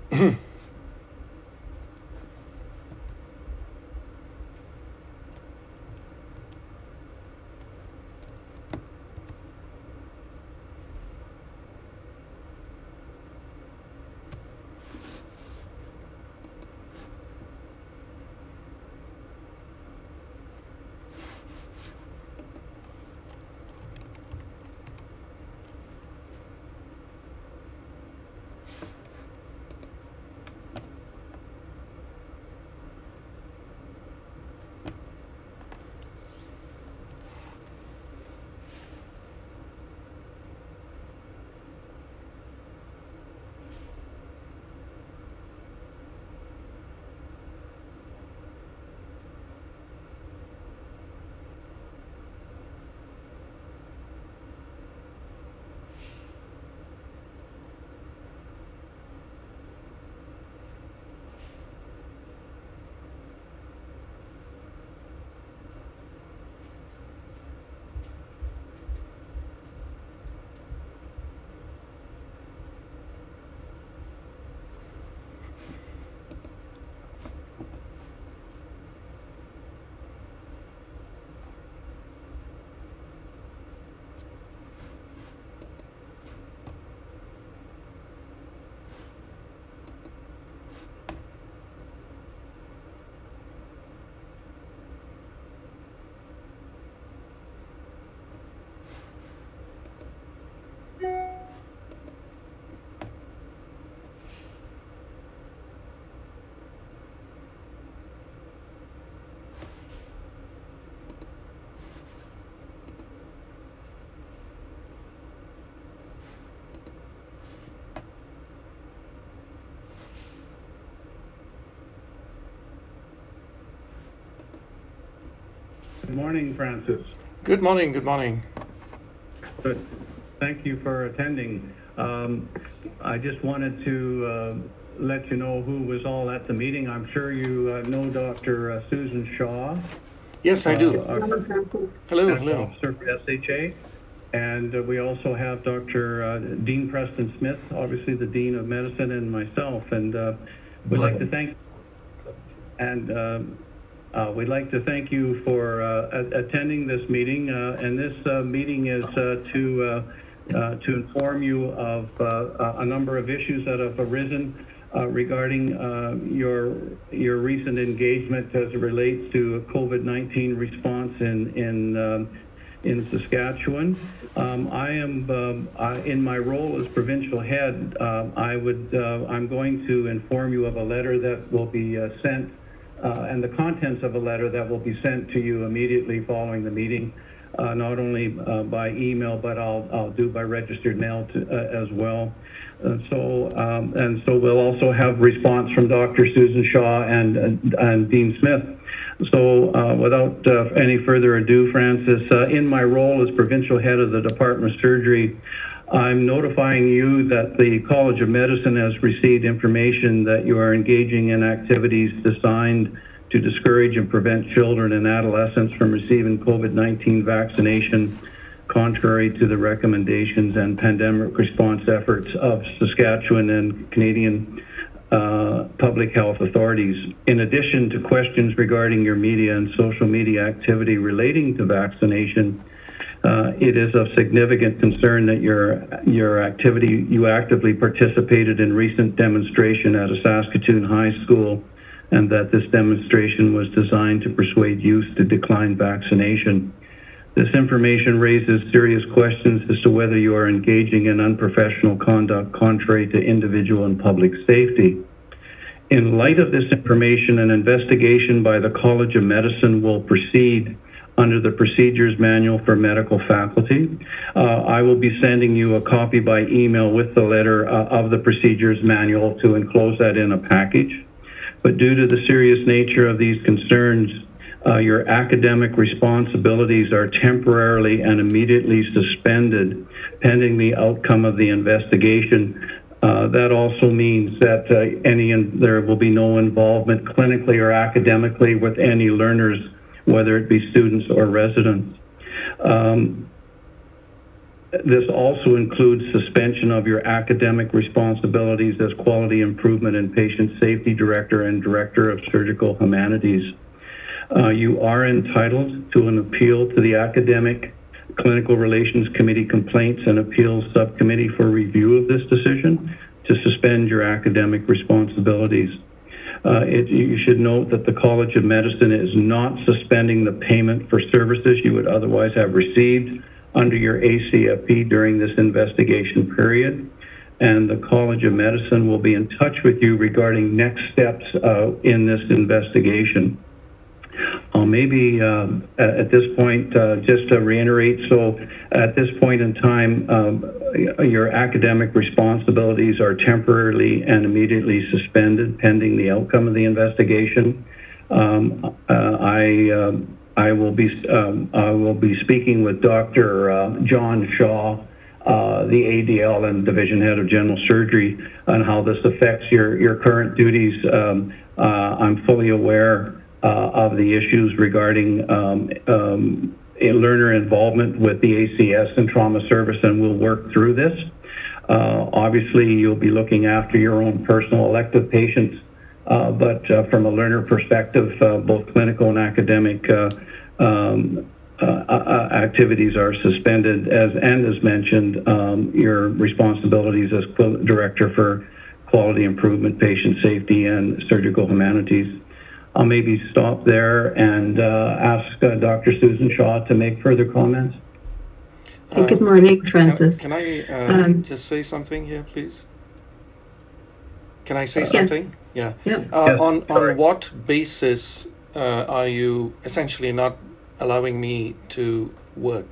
Good morning, Francis. Good morning. Good morning. Good. Thank you for attending. I just wanted to let you know who was all at the meeting. I'm sure you know Dr. Susan Shaw, Yes, I do. our Hello, medical hello. officer for SHA. And we also have Dr. Dean Preston Smith, obviously the Dean of Medicine, and myself. And we'd like to thank we'd like to thank you for attending this meeting. And this meeting is to inform you of a number of issues that have arisen regarding your recent engagement as it relates to COVID-19 response in Saskatchewan. I am in my role as provincial head. I'm going to inform you of a letter that will be sent. And the contents of a letter that will be sent to you immediately following the meeting, not only by email, but I'll do by registered mail as well. So we'll also have response from Dr. Susan Shaw and Dean Smith. So without any further ado, Francis, in my role as provincial head of the Department of Surgery, I'm notifying you that the College of Medicine has received information that you are engaging in activities designed to discourage and prevent children and adolescents from receiving COVID-19 vaccination, contrary to the recommendations and pandemic response efforts of Saskatchewan and Canadian public health authorities. In addition to questions regarding your media and social media activity relating to vaccination, it is of significant concern that you actively participated in recent demonstration at a Saskatoon high school, and that this demonstration was designed to persuade youth to decline vaccination. This information raises serious questions as to whether you are engaging in unprofessional conduct contrary to individual and public safety. In light of this information, an investigation by the College of Medicine will proceed under the Procedures Manual for Medical Faculty. I will be sending you a copy by email with the letter of the Procedures Manual to enclose that in a package. But due to the serious nature of these concerns, your academic responsibilities are temporarily and immediately suspended pending the outcome of the investigation. That also means that there will be no involvement clinically or academically with any learners, whether it be students or residents. This also includes suspension of your academic responsibilities as Quality Improvement and Patient Safety Director and Director of Surgical Humanities. You are entitled to an appeal to the Academic Clinical Relations Committee Complaints and Appeals Subcommittee for review of this decision to suspend your academic responsibilities. You should note that the College of Medicine is not suspending the payment for services you would otherwise have received under your ACFP during this investigation period. And the College of Medicine will be in touch with you regarding next steps in this investigation. Maybe at this point, just to reiterate, so at this point in time, your academic responsibilities are temporarily and immediately suspended pending the outcome of the investigation. I will be speaking with Dr. John Shaw, the ADL and Division Head of General Surgery, on how this affects your current duties. I'm fully aware of the issues regarding learner involvement with the ACS and trauma service, and we'll work through this. Obviously, you'll be looking after your own personal elective patients, but from a learner perspective, both clinical and academic activities are suspended, as mentioned, your responsibilities as Director for Quality Improvement, Patient Safety, and Surgical Humanities. I'll maybe stop there and ask Dr. Susan Shaw to make further comments. Good morning, Francis. Can I just say something here, please? Can I say something? Yes. Yeah. Yep. On what basis are you essentially not allowing me to work?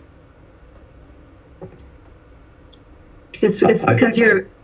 It's because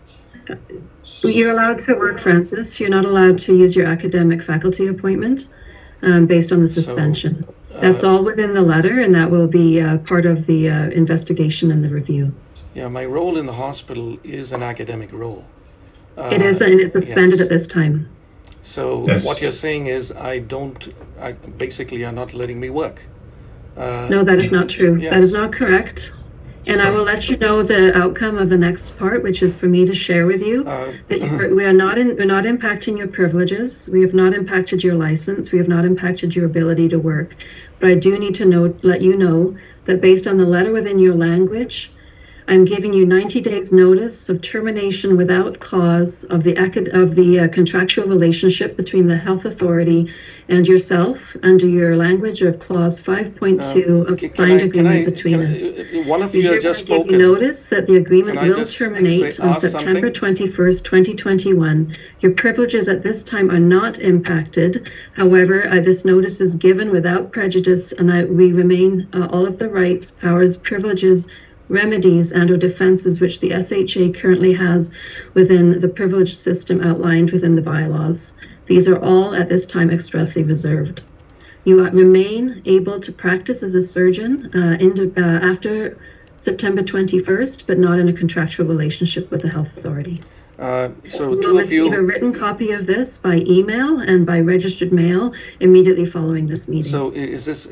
you're allowed to work, Francis. You're not allowed to use your academic faculty appointment based on the suspension. That's all within the letter, and that will be part of the investigation and the review. Yeah, my role in the hospital is an academic role. It is, and it's suspended at this time. So Yes. what you're saying is basically you're not letting me work. No, that is not true. Yes. That is not correct. And I will let you know the outcome of the next part, which is for me to share with you that we're not impacting your privileges. We have not impacted your license. We have not impacted your ability to work. But I do need to let you know that based on the letter within your language, I'm giving you 90 days notice of termination without cause of the contractual relationship between the health authority and yourself under your language of clause 5.2 of the signed agreement between us. One of you has just spoken. Notice that the agreement Can I will just terminate on ask September something? 21st, 2021. Your privileges at this time are not impacted. However, this notice is given without prejudice, and we remain all of the rights, powers, privileges, remedies, and/or defenses which the SHA currently has within the privilege system outlined within the bylaws. These are all at this time expressly reserved. You remain able to practice as a surgeon after September 21st, but not in a contractual relationship with the health authority. So You two will of you. receive a written copy of this by email and by registered mail immediately following this meeting. So is this?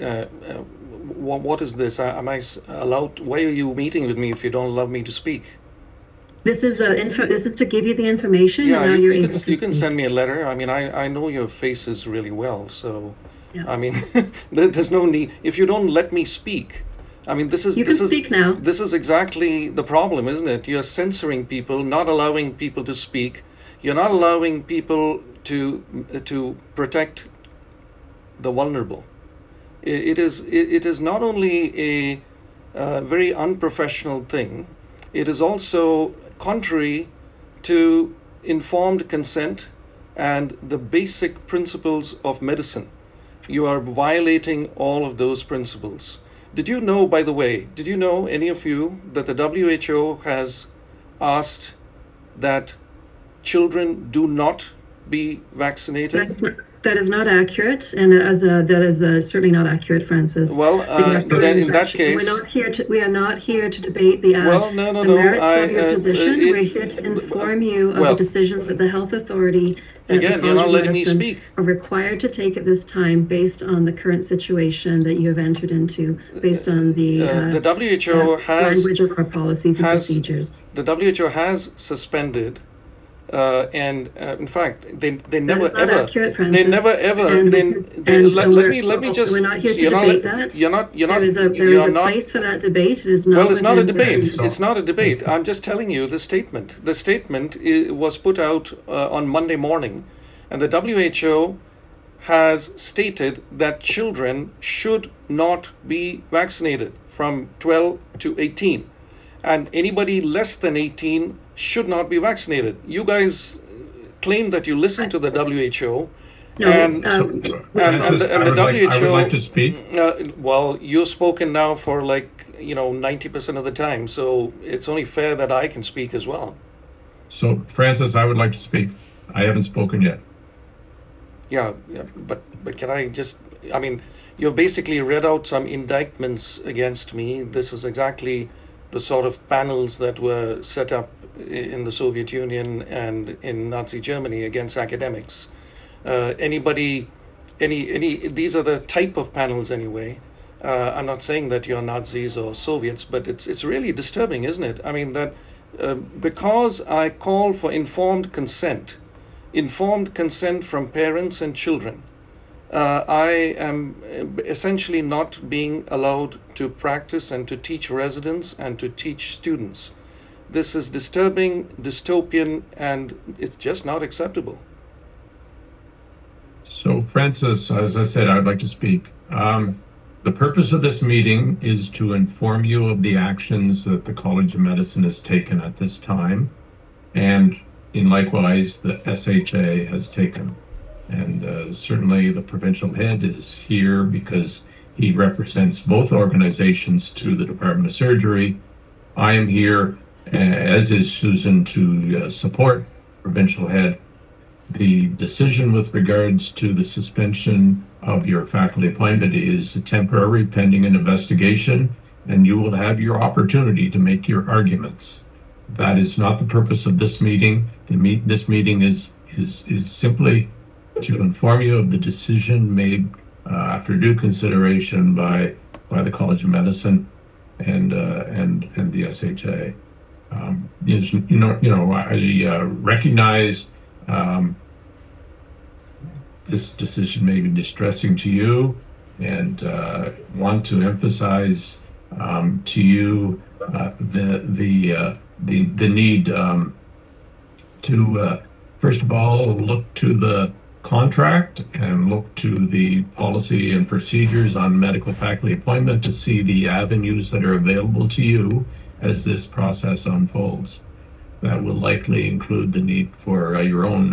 What is this? Am I allowed? Why are you meeting with me if you don't allow me to speak? This is this is to give you the information, Yeah, and now you're able to you can speak. send me a letter. I mean, I know your faces really well, so Yeah. I mean, there's no need. If you don't let me speak, I mean, You can speak now. This is exactly the problem, isn't it? You're censoring people, not allowing people to speak. You're not allowing people to protect the vulnerable. It is not only a very unprofessional thing, it is also contrary to informed consent and the basic principles of medicine. You are violating all of those principles. Did you know, by the way, any of you, that the WHO has asked that children do not be vaccinated? That is not accurate, and that is certainly not accurate, Francis. Well, then in that case, we are not here to debate the well, no, the merits of your position. it- We're here to inform you of well, the decisions that the health authority that again, the you're College not of letting me Medicine speak. are required to take at this time, based on the current situation that you have entered into, based on the WHO language of our policies and procedures. The WHO has suspended. And in fact, they never is not ever, accurate, they Francis. never ever, And- let me just, We're not here to you're not, debate that. you're not, There is a you're not, place for that debate. It is not. well, it's not a within debate. the- It's not a debate. I'm just telling you the statement. The statement was put out on Monday morning, and the WHO has stated that children should not be vaccinated from 12 to 18, and anybody less than 18 should not be vaccinated. You guys claim that you listen to the WHO. No, And, Francis, and the I would like to WHO, speak. well, you've spoken now for 90% of the time, so it's only fair that I can speak as well. So, Francis, I would like to speak. I haven't spoken yet. Yeah, but can I just, I mean, you've basically read out some indictments against me. This is exactly the sort of panels that were set up in the Soviet Union and in Nazi Germany against academics. These are the type of panels anyway. I'm not saying that you're Nazis or Soviets, but it's really disturbing, isn't it? I mean, that because I call for informed consent from parents and children, I am essentially not being allowed to practice and to teach residents and to teach students. This is disturbing, dystopian, and it's just not acceptable. So, Francis, as I said, I'd like to speak. The purpose of this meeting is to inform you of the actions that the College of Medicine has taken at this time, and likewise the SHA has taken. And certainly the provincial head is here because he represents both organizations to the Department of Surgery. I am here, as is Susan, to support provincial head. The decision with regards to the suspension of your faculty appointment is temporary, pending an investigation, and you will have your opportunity to make your arguments. That is not the purpose of this meeting. This meeting is simply to inform you of the decision made after due consideration by the College of Medicine and the SHA. I recognize this decision may be distressing to you, and want to emphasize to you the need to first of all look to the contract and look to the policy and procedures on medical faculty appointment to see the avenues that are available to you as this process unfolds. That will likely include the need for your own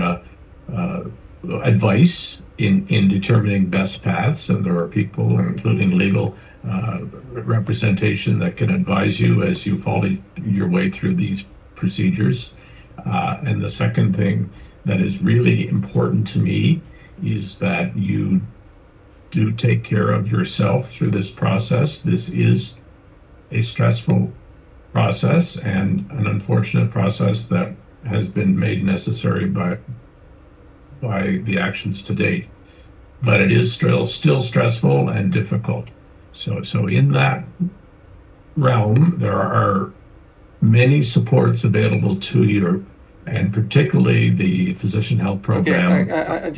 advice in determining best paths, and there are people, including legal representation, that can advise you as you follow your way through these procedures. And the second thing that is really important to me is that you do take care of yourself through this process. This is a stressful process and an unfortunate process that has been made necessary by the actions to date, but it is still stressful and difficult. So in that realm, there are many supports available to you, and particularly the physician health program. Okay,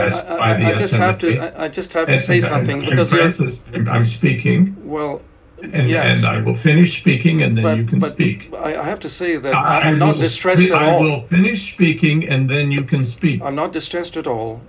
I just have to say something because Francis, I'm speaking. Well, and, yes. And I will finish speaking, and then you can speak. I have to say that I'm not distressed at all. I will finish speaking, and then you can speak. I'm not distressed at all.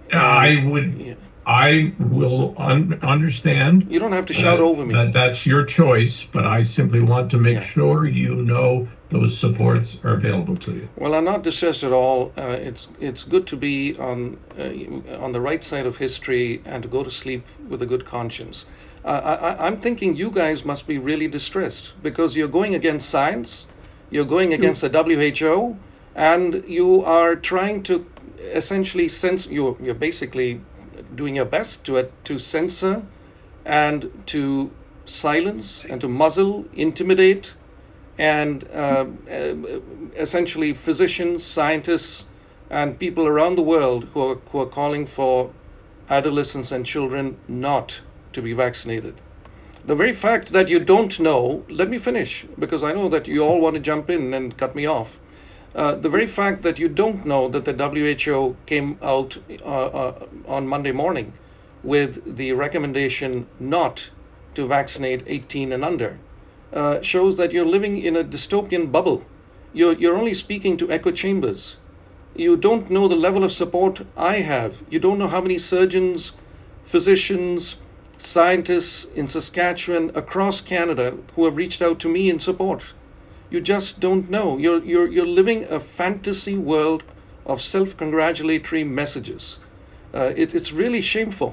I will understand. You don't have to shout over me. That's your choice, but I simply want to make sure you know those supports are available to you. Well, I'm not distressed at all. It's good to be on the right side of history and to go to sleep with a good conscience. I'm thinking you guys must be really distressed because you're going against science, you're going against the WHO, and you are trying to essentially you're basically doing your best to censor and to silence and to muzzle, intimidate, and essentially physicians, scientists, and people around the world who are calling for adolescents and children not to be vaccinated. The very fact that you don't know, let me finish, because I know that you all want to jump in and cut me off. The very fact that you don't know that the WHO came out on Monday morning with the recommendation not to vaccinate 18 and under shows that you're living in a dystopian bubble. You're only speaking to echo chambers. You don't know the level of support I have. You don't know how many surgeons, physicians, scientists in Saskatchewan, across Canada, who have reached out to me in support. You just don't know. You're living a fantasy world of self-congratulatory messages. It's really shameful.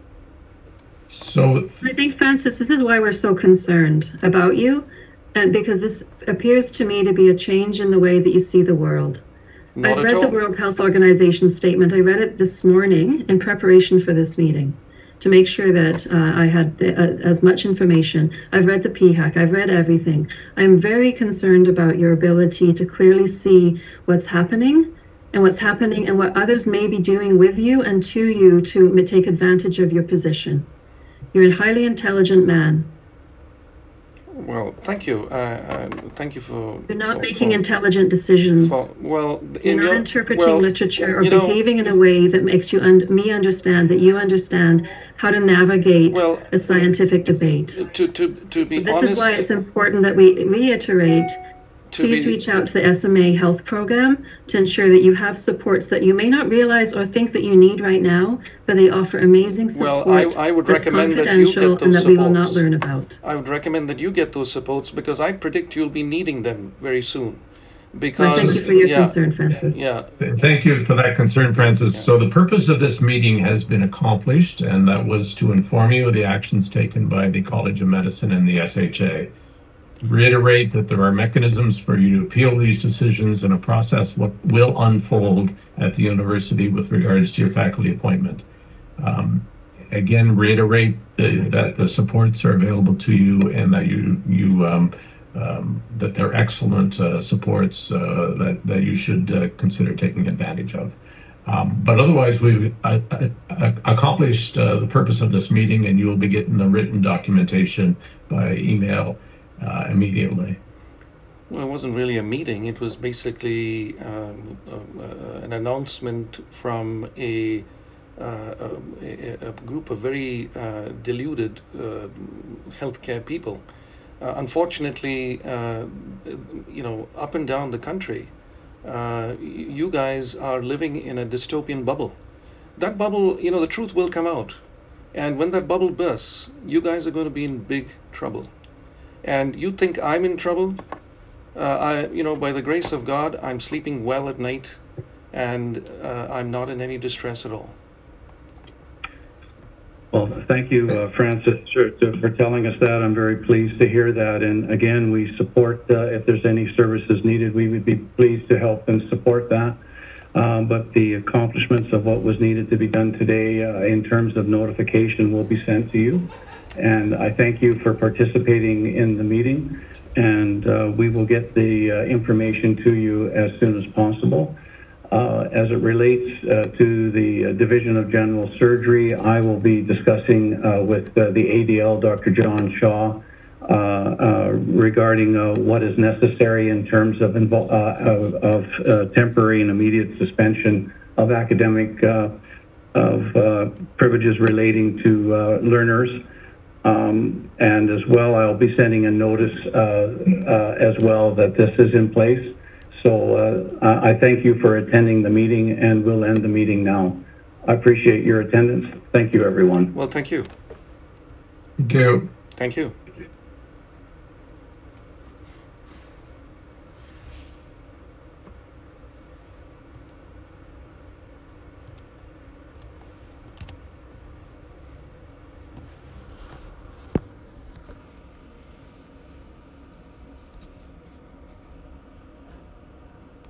So I think, Francis, this is why we're so concerned about you, and because this appears to me to be a change in the way that you see the world. Not I've at read the all. World Health Organization statement. I read it this morning in preparation for this meeting to make sure that I had as much information. I've read the PHAC. I've read everything. I'm very concerned about your ability to clearly see what's happening and what others may be doing with you and to you to take advantage of your position. You're a highly intelligent man. Well, thank you. Thank you for. You're not making intelligent decisions. Well, You're not interpreting literature or you know, behaving in a way that makes me understand that you understand how to navigate a scientific debate. To be This honest, is why it's important that we reiterate. Please reach out to the SMA Health Program to ensure that you have supports that you may not realize or think that you need right now, but they offer amazing support. Well, I would that's recommend that you confidential get those and that we will not supports. learn about. I would recommend that you get those supports because I predict you'll be needing them very soon. I Because thank you for your concern, Francis. yeah, thank you for that concern, Francis. So the purpose of this meeting has been accomplished, and that was to inform you of the actions taken by the College of Medicine and the SHA. Reiterate that there are mechanisms for you to appeal these decisions and a process will unfold at the university with regards to your faculty appointment. Again, reiterate that the supports are available to you and that that they're excellent supports that you should consider taking advantage of. But otherwise, we've accomplished the purpose of this meeting, and you will be getting the written documentation by email immediately. well, it wasn't really a meeting. It was basically an announcement from a group of very deluded healthcare people. Unfortunately, up and down the country, you guys are living in a dystopian bubble. That bubble, the truth will come out. And when that bubble bursts, you guys are going to be in big trouble. And you think I'm in trouble? By the grace of God, I'm sleeping well at night, and I'm not in any distress at all. Well, thank you, Francis, for telling us that. I'm very pleased to hear that. And again, we support, if there's any services needed, we would be pleased to help and support that. But the accomplishments of what was needed to be done today in terms of notification will be sent to you. And I thank you for participating in the meeting. And we will get the information to you as soon as possible. As it relates to the Division of General Surgery, I will be discussing with the ADL, Dr. John Shaw, regarding what is necessary in terms of temporary and immediate suspension of academic privileges relating to learners. And as well, I'll be sending a notice as well that this is in place. So I thank you for attending the meeting, and we'll end the meeting now. I appreciate your attendance. Thank you, everyone. Well, thank you. Thank you. Thank you.